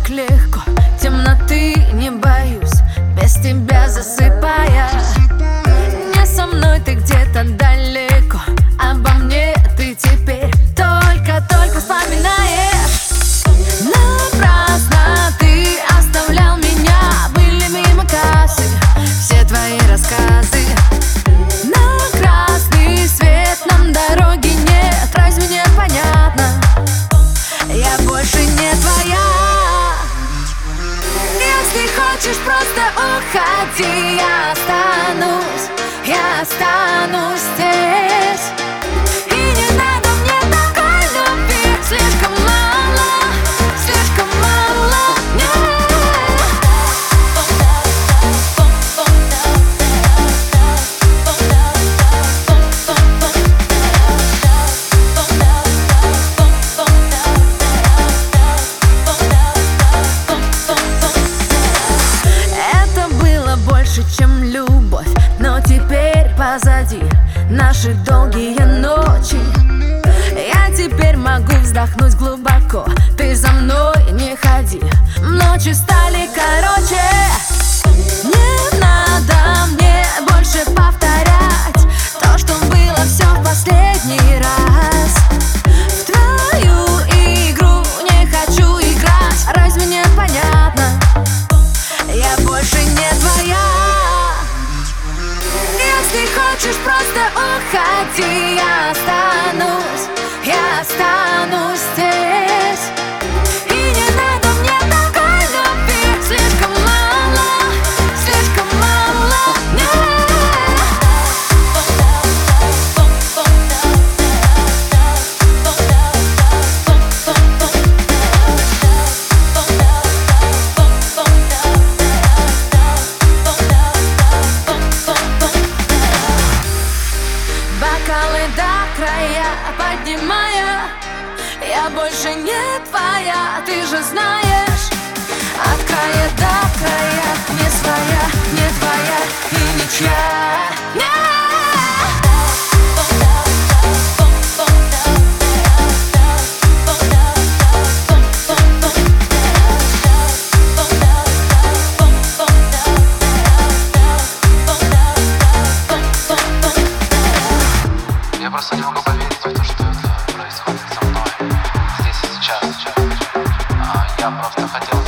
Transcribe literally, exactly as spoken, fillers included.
так легко, темноты не боюсь, без тебя засыпая. Не со мной ты где-то далеко, обо мне ты теперь только-только вспоминаешь. Напрасно ты оставлял меня, были мимо кассы все твои рассказы. На красный свет нам дороги нет, разве не понятно? Я больше не твоя. Если хочешь, просто уходи, я останусь, я останусь здесь. И не надо мне такой любви, слишком мало, слишком мало мне. Это было больше, чем любовь, но теперь позади наши долгие ночи. Я теперь могу вздохнуть глубоко, ты за мной не ходи, ночи стали короче. Не надо мне больше повторять то, что было все в последний раз. В твою игру не хочу играть, разве не понятно? Я больше не твоя. Если хочешь, просто уходи, я останусь, я останусь здесь. И не надо мне такой любви, слишком мало, слишком мало мне. Бокалы до края поднимая, я больше не твоя, ты же знаешь. От края до края, не своя, не твоя и ничья. Я просто не могу поверить в то, что это происходит со мной здесь и сейчас. А, я просто хотел